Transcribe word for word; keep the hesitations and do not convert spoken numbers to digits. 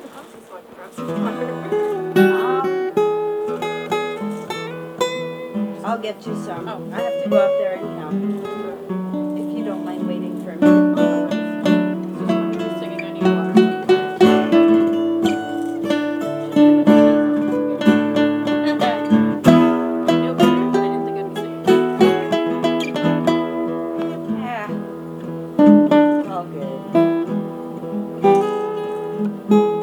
I'll get you some. Oh. I have to go out there anyhow. If you don't mind waiting for me. Singing, I need water. Feel better, but I didn't think I'd be singing. Yeah. All good.